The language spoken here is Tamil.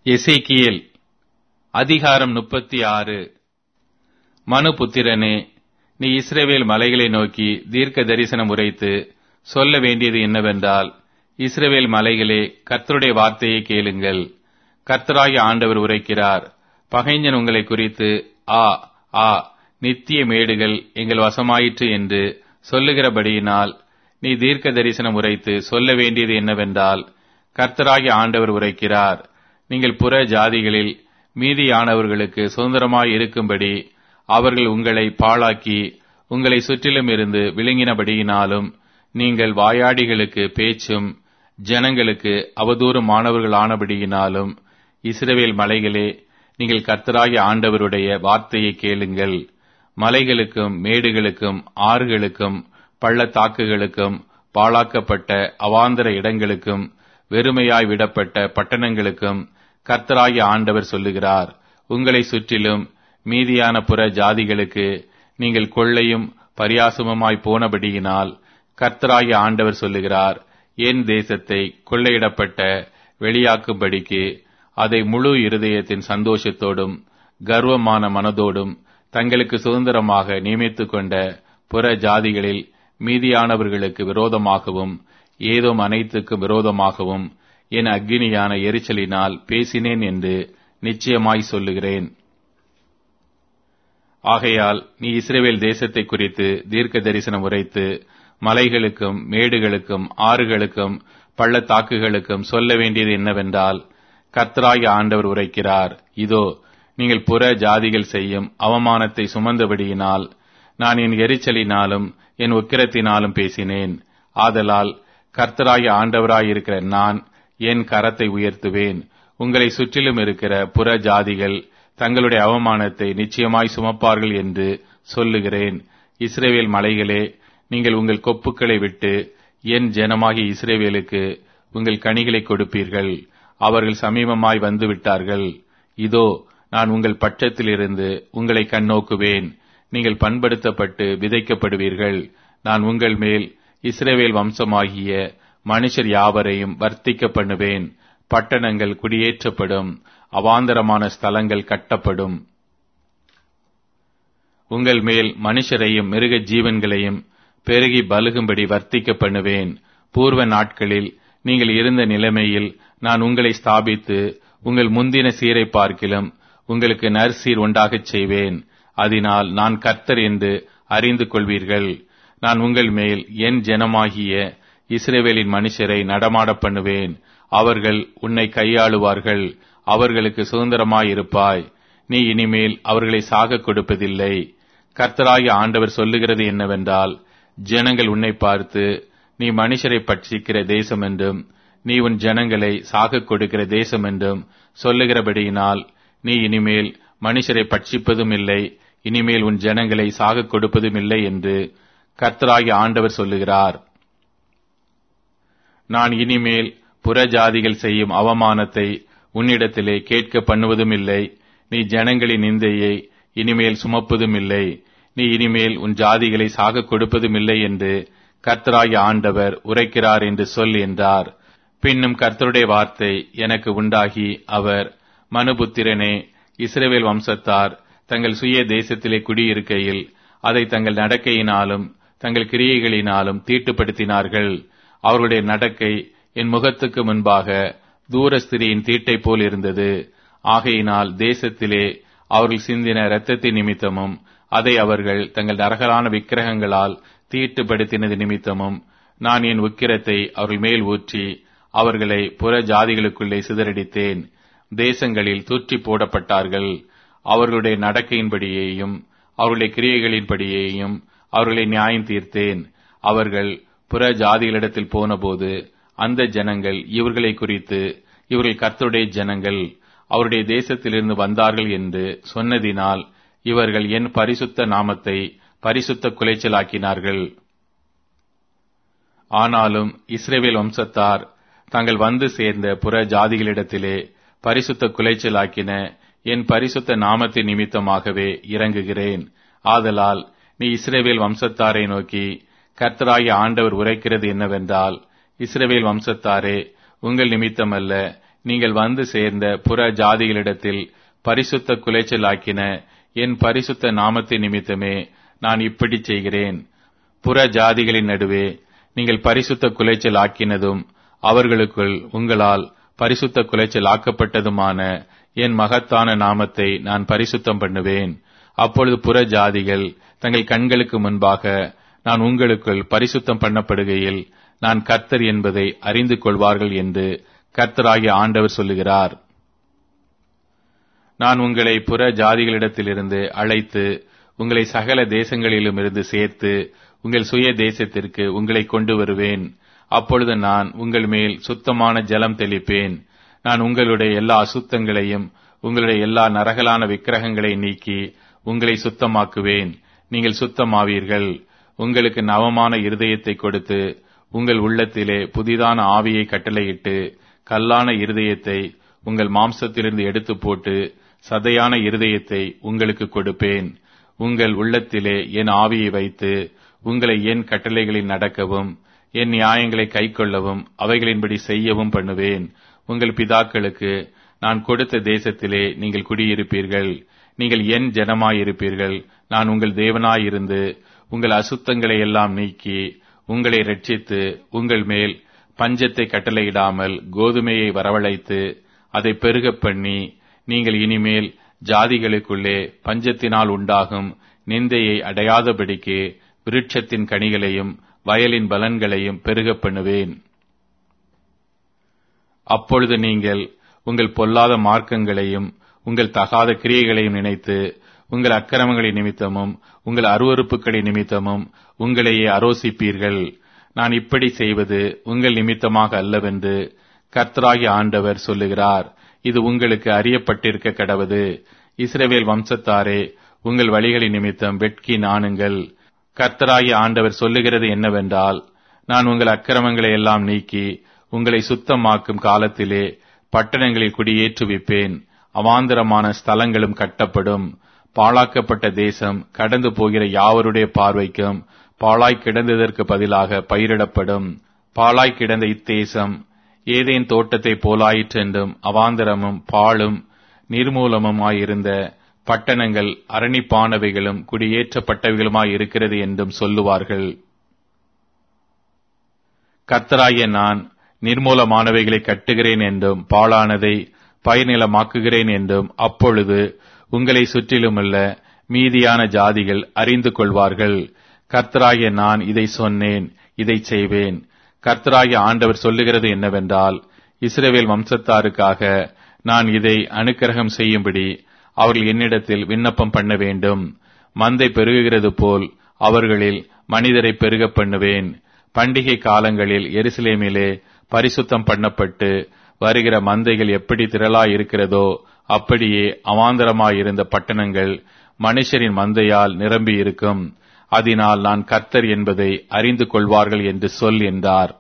எசேக்கியேல் அதிகாரம் 36. மனுபுத்திரனே, நீ இஸ்ரவேல் மலைகளை நோக்கி தீர்க்க தரிசனம் உரைத்து சொல்ல வேண்டியது என்னவென்றால், இஸ்ரவேல் மலைகளே, கர்த்தருடைய வார்த்தையை கேளுங்கள். கர்த்தராகிய ஆண்டவர் உரைக்கிறார். பகைஞன் உங்களை குறித்து ஆ ஆ நித்திய மேடுகள் எங்கள் வசமாயிற்று என்று சொல்லுகிறபடியினால் நீ தீர்க்க தரிசனம் உரைத்து சொல்ல வேண்டியது என்னவென்றால், கர்த்தராகிய ஆண்டவர் உரைக்கிறார். நீங்கள் புற ஜாதிகளில் மீதியானவர்களுக்கு சுதந்திரமாய் இருக்கும்படி அவர்கள் உங்களை பாழாக்கி உங்களை சுற்றிலும் இருந்து விழுங்கினபடியினாலும், நீங்கள் வாயாடிகளுக்கு பேச்சும் ஜனங்களுக்கு அவதூறுமானவர்களானபடியினாலும், இஸ்ரவேல் மலைகளே, நீங்கள் கர்த்தராகிய ஆண்டவருடைய வார்த்தையை கேளுங்கள். மலைகளுக்கும் மேடுகளுக்கும் ஆறுகளுக்கும் பள்ளத்தாக்குகளுக்கும் பாழாக்கப்பட்ட அவாந்தர இடங்களுக்கும் வெறுமையாய் விடப்பட்ட பட்டணங்களுக்கும் கர்த்தராகிய ஆண்டவர் சொல்லுகிறார். உங்களை சுற்றிலும் மீதியான புற ஜாதிகளுக்கு நீங்கள் கொள்ளையும் பரியாசமுமாய் போனபடியினால், கர்த்தராகிய ஆண்டவர் சொல்லுகிறார், என் தேசத்தை கொள்ளையிடப்பட்ட வெளியாக்கும்படிக்கு அதை முழு இருதயத்தின் சந்தோஷத்தோடும் கர்வமான மனதோடும் தங்களுக்கு சுதந்திரமாக நியமித்துக் கொண்ட புற ஜாதிகளில் மீதியானவர்களுக்கு விரோதமாகவும் ஏதோம் அனைத்துக்கும் விரோதமாகவும் என் அக்கினியான எரிச்சலினால் பேசினேன் என்று நிச்சயமாய் சொல்லுகிறேன். ஆகையால் நீ இஸ்ரவேல் தேசத்தை குறித்து தீர்க்க தரிசனம் உரைத்து மலைகளுக்கும் மேடுகளுக்கும் ஆறுகளுக்கும் பள்ளத்தாக்குகளுக்கும் சொல்ல வேண்டியது என்னவென்றால், கர்த்தராகிய ஆண்டவர் உரைக்கிறார். இதோ, நீங்கள் புற ஜாதிகள் செய்யும் அவமானத்தை சுமந்தபடியினால் நான் என் எரிச்சலினாலும் என் உக்கிரத்தினாலும் பேசினேன். ஆதலால் கர்த்தராகிய ஆண்டவராயிருக்கிற நான் என் கரத்தை உயர்த்துவேன். உங்களை சுற்றிலும் இருக்கிற புற ஜாதிகள் தங்களுடைய அவமானத்தை நிச்சயமாய் சுமப்பார்கள் என்று சொல்லுகிறேன். இஸ்ரவேல் மலைகளே, நீங்கள் உங்கள் கொப்புக்களை விட்டு என் ஜனமாகிய இஸ்ரவேலுக்கு உங்கள் கனிகளை கொடுப்பீர்கள். அவர்கள் சமீபமாய் வந்து விட்டார்கள். இதோ, நான் உங்கள் பட்சத்திலிருந்து உங்களை கண்ணோக்குவேன். நீங்கள் பண்படுத்தப்பட்டு விதைக்கப்படுவீர்கள். நான் உங்கள் மேல் இஸ்ரவேல் வம்சமாகிய மனுஷர் யாவரையும் வர்த்திக்க பண்ணுவேன். பட்டணங்கள் குடியேற்றப்படும், அவாந்தரமான ஸ்தலங்கள் கட்டப்படும். உங்கள் மேல் மனுஷரையும் மிருக ஜீவன்களையும் பெருகி பலுகும்படி வர்த்திக்க பண்ணுவேன். பூர்வ நாட்களில் நீங்கள் இருந்த நிலைமையில் நான் உங்களை ஸ்தாபித்து உங்கள் முந்தின சீரை பார்க்கிலும் உங்களுக்கு நற்சீர் உண்டாகச் செய்வேன். அதனால் நான் கர்த்தர் என்று அறிந்து கொள்வீர்கள். நான் உங்கள் மேல் என் ஜனமாகிய இஸ்ரவேலின் மனுஷரை நடமாட பண்ணுவேன். அவர்கள் உன்னை கையாளுவார்கள். அவர்களுக்கு சுதந்திரமாயிருப்பாய். நீ இனிமேல் அவர்களை சாக கொடுப்பதில்லை. கர்த்தராகிய ஆண்டவர் சொல்லுகிறது என்னவென்றால், ஜனங்கள் உன்னை பார்த்து, நீ மனுஷரை பட்சிக்கிற தேசம் என்றும் நீ உன் ஜனங்களை சாக கொடுக்கிற தேசம் என்றும் சொல்லுகிறபடியினால், நீ இனிமேல் மனுஷரை பட்சிப்பதும் இல்லை, இனிமேல் உன் ஜனங்களை சாக கொடுப்பதும் இல்லை என்று கர்த்தராகிய ஆண்டவர் சொல்லுகிறார். நான் இனிமேல் புறஜாதிகள் செய்யும் அவமானத்தை உன்னிடத்திலே கேட்க பண்ணுவதும் இல்லை. நீ ஜனங்களின் நிந்தையை இனிமேல் சுமப்பதும் இல்லை. நீ இனிமேல் உன் ஜாதிகளை சாக கொடுப்பதும் இல்லை என்று கர்த்தராகிய ஆண்டவர் உரைக்கிறார் என்று சொல் என்றார். பின்னும் கர்த்தருடைய வார்த்தை எனக்கு உண்டாகி அவர், மனுபுத்திரனே, இஸ்ரவேல் வம்சத்தார் தங்கள் சுய தேசத்திலே குடியிருக்கையில் அதை தங்கள் நடக்கையினாலும் தங்கள் கிரியைகளினாலும் தீட்டுப்படுத்தினார்கள். அவர்களுடைய நடக்கை என் முகத்துக்கு முன்பாக தூரஸ்திரியின் தீட்டை போல் இருந்தது. ஆகையினால் தேசத்திலே அவர்கள் சிந்தின இரத்தத்தின் நிமித்தமும் அதை அவர்கள் தங்கள் நரகலான விக்கிரகங்களால் தீட்டுப்படுத்தினது நிமித்தமும் நான் என் உக்கிரத்தை அவர்கள் மேல் ஊற்றி அவர்களை புற ஜாதிகளுக்குள்ளே சிதறடித்தேன். தேசங்களில் தூற்றி போடப்பட்டார்கள். அவர்களுடைய நடக்கையின்படியேயும் அவர்களுடைய கிரியைகளின்படியேயும் அவர்களை நியாயம் தீர்த்தேன். அவர்கள் புற ஜாதிகளிடத்தில் போனபோது அந்த ஜனங்கள் இவர்களை குறித்து, இவர்கள் கர்த்தருடைய ஜனங்கள், அவருடைய தேசத்திலிருந்து வந்தார்கள் என்று சொன்னதினால் இவர்கள் என் பரிசுத்த நாமத்தை பரிசுத்த குலைச்சலாக்கினார்கள். ஆனாலும் இஸ்ரவேல் வம்சத்தார் தாங்கள் வந்து சேர்ந்த புற ஜாதிகளிடத்திலே பரிசுத்த குலைச்சலாக்கின என் பரிசுத்த நாமத்தின் நிமித்தமாகவே இறங்குகிறேன். ஆதலால் நீ இஸ்ரவேல் வம்சத்தாரை நோக்கி, கர்த்தராகிய ஆண்டவர் உரைக்கிறது என்னவென்றால், இஸ்ரவேல் வம்சத்தாரே, உங்கள் நிமித்தமல்ல, நீங்கள் வந்து சேர்ந்த புற ஜாதிகளிடத்தில் பரிசுத்த குலைச்சலாக்கின என் பரிசுத்த நாமத்தின் நிமித்தமே நான் இப்படி செய்கிறேன். புற ஜாதிகளின் நடுவே நீங்கள் பரிசுத்த குலைச்சல் ஆக்கினதும் அவர்களுக்குள் உங்களால் பரிசுத்த குலைச்சல் ஆக்கப்பட்டதுமான என் மகத்தான நாமத்தை நான் பரிசுத்தம் பண்ணுவேன். அப்பொழுது புற ஜாதிகள் தங்கள் கண்களுக்கு முன்பாக நான் உங்களுக்குள் பரிசுத்தம் பண்ணப்படுகையில் நான் கர்த்தர் என்பதை அறிந்து கொள்வார்கள் என்று கர்த்தராகிய ஆண்டவர் சொல்லுகிறார். நான் உங்களை புற ஜாதிகளிடத்திலிருந்து அழைத்து உங்களை சகல தேசங்களிலும் இருந்து சேர்த்து உங்கள் சுய தேசத்திற்கு உங்களை கொண்டு வருவேன். அப்பொழுது நான் உங்கள் மேல் சுத்தமான ஜலம் தெளிப்பேன். நான் உங்களுடைய எல்லா அசுத்தங்களையும் உங்களுடைய எல்லா நரகலான விக்கிரகங்களை நீக்கி உங்களை சுத்தமாக்குவேன். நீங்கள் சுத்தமாவீர்கள். உங்களுக்கு நவமான இருதயத்தை கொடுத்து உங்கள் உள்ளத்திலே புதிதான ஆவியை கட்டளையிட்டு கல்லான இருதயத்தை உங்கள் மாம்சத்திலிருந்து எடுத்து போட்டு சதையான இருதயத்தை உங்களுக்கு கொடுப்பேன். உங்கள் உள்ளத்திலே என் ஆவியை வைத்து உங்களை என் கட்டளைகளில் நடக்கவும் என் நியாயங்களை கைக்கொள்ளவும் அவைகளின்படி செய்யவும் பண்ணுவேன். உங்கள் பிதாக்களுக்கு நான் கொடுத்த தேசத்திலே நீங்கள் குடியிருப்பீர்கள். நீங்கள் என் ஜனமாயிருப்பீர்கள். நான் உங்கள் தேவனாயிருந்து உங்கள் அசுத்தங்களை எல்லாம் நீக்கி உங்களை இரட்சித்து உங்கள் மேல் பஞ்சத்தை கட்டளையிடாமல் கோதுமையை வரவழைத்து அதை பெருகப் பண்ணி நீங்கள் இனிமேல் ஜாதிகளுக்குள்ளே பஞ்சத்தினால் உண்டாகும் நிந்தையை அடையாதபடிக்கு விருட்சத்தின் கனிகளையும் வயலின் பலன்களையும் பெருகப் பண்ணுவேன். அப்பொழுது நீங்கள் உங்கள் பொல்லாத மார்க்கங்களையும் உங்கள் தகாத கிரியைகளையும் நினைத்து உங்கள் அக்கிரமங்களின் நிமித்தமும் உங்கள் அருவருப்புகளின் நிமித்தமும் உங்களையே அரோசிப்பீர்கள். நான் இப்படி செய்வது உங்கள் நிமித்தமாக அல்லவென்று கர்த்தராகிய ஆண்டவர் சொல்லுகிறார். இது உங்களுக்கு அறியப்பட்டிருக்க கடவது. இஸ்ரவேல் வம்சத்தாரே, உங்கள் வழிகளின் நிமித்தம் வெட்கி நாணுங்கள். கர்த்தராகிய ஆண்டவர் சொல்லுகிறது என்னவென்றால், நான் உங்கள் அக்கிரமங்களை எல்லாம் நீக்கி உங்களை சுத்தமாக்கும் காலத்திலே பட்டணங்களில் குடியேற்றுவிப்பேன். அவாந்தரமான ஸ்தலங்களும் கட்டப்படும். பாழாக்கப்பட்ட தேசம் கடந்து போகிற யாவருடைய பார்வைக்கும் பாழாய் கிடந்ததற்கு பதிலாக பயிரிடப்படும். பாழாய் கிடந்த இத்தேசம் ஏதேன் தோட்டத்தை போலாயிற்றென்றும் அவாந்தரமும் பாழும் நிர்மூலமுமாயிருந்த பட்டணங்கள் அரணிப்பானவைகளும் குடியேற்றப்பட்டவைகளுமாயிருக்கிறது என்றும் சொல்லுவார்கள். கர்த்தராகிய நான் நிர்மூலமானவைகளை கட்டுகிறேன் என்றும் பாழானதை பயிர்நிலமாக்குகிறேன் என்றும் அப்பொழுது உங்களை சுற்றிலுமுள்ள மீதியான ஜாதிகள் அறிந்து கொள்வார்கள். கர்த்தராகிய நான் இதை சொன்னேன், இதை செய்வேன். கர்த்தராகிய ஆண்டவர் சொல்லுகிறது என்னவென்றால், இஸ்ரவேல் வம்சத்தாருக்காக நான் இதை அனுக்கிரகம் செய்யும்படி அவர்கள் என்னிடத்தில் விண்ணப்பம் பண்ண வேண்டும். மந்தை பெருகுகிறது போல் அவர்களில் மனிதரை பெருக பண்ணுவேன். பண்டிகை காலங்களில் எருசலேமிலே பரிசுத்தம் பண்ணப்பட்டு வருகிற மந்தைகள் எப்படி திரளாயிருக்கிறதோ அப்படியே அவாந்தரமாயிருந்த பட்டணங்கள் மனுஷரின் மந்தையால் நிரம்பி இருக்கும். அதனால் நான் கர்த்தர் என்பதை அறிந்து கொள்வார்கள் என்று சொல் என்றார்.